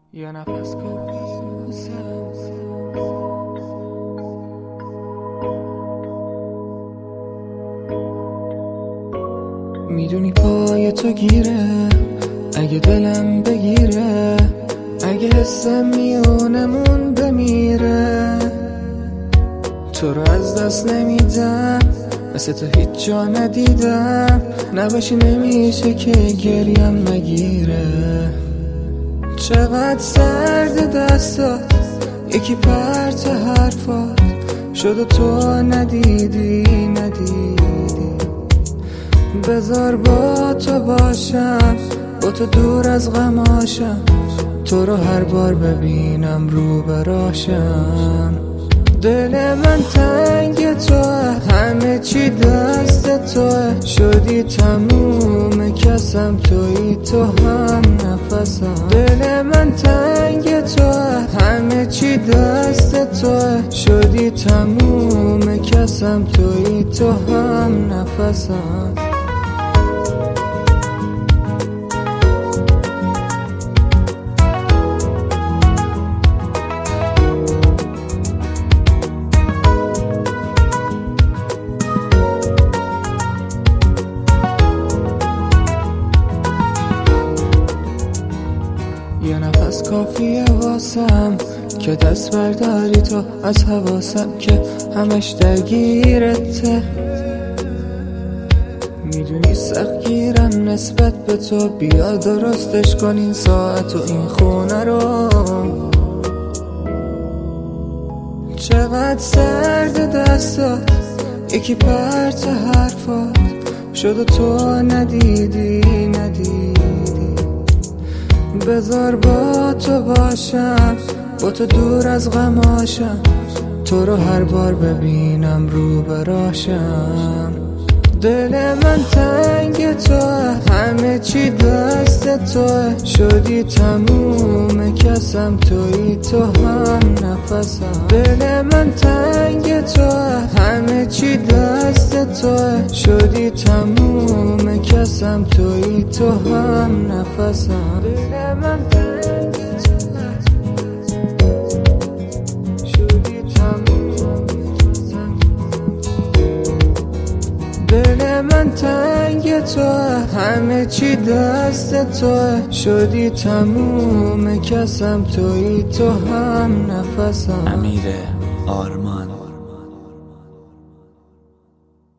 یه نفس میدونی پای تو گیره اگه دلم بگیره، اگه حسم میونمون بمیره، تو رو از دست نمیدم، مثل تو هیچ جا ندیدم، نباشی نمیشه که گریم نگیره. چقدر سرد دستات، یکی پرت حرفات شد و تو ندیدی. بذار با تو باشم، با تو دور از غماشم، تو رو هر بار ببینم رو براشم. دل من تنگ توه، همه چی دست توه، شدی تموم کسم، تویی تو هم نفسم. دل من تنگ توه، همه چی دست توه، شدی تموم کسم، تویی تو هم نفسم. یه نفس کافیه واسم که دست برداری تو از حواسم که همش درگیرته. میدونی سخت گیرم نسبت به تو، بیا درستش کن این ساعت و این خونه رو. چقدر سرد دستات، یکی پرت حرفات شد و تو ندیدی. بذار با تو باشم، با تو دور از غماشم، تو رو هر بار ببینم رو براشم. دل من تنگ توه، همه چی دست توه، شدی تموم کسم، تویی تو هم نفسم. دل من تنگ توه، همه چی دست توه، شدی تموم کسم، تویی تو هم نفسم. دل من تنگ توه، شدی تموم کسم. دل من تنگ توه، همه چی دست توه، شدی تموم کسم، تویی تو هم نفسم. امیر آرمان.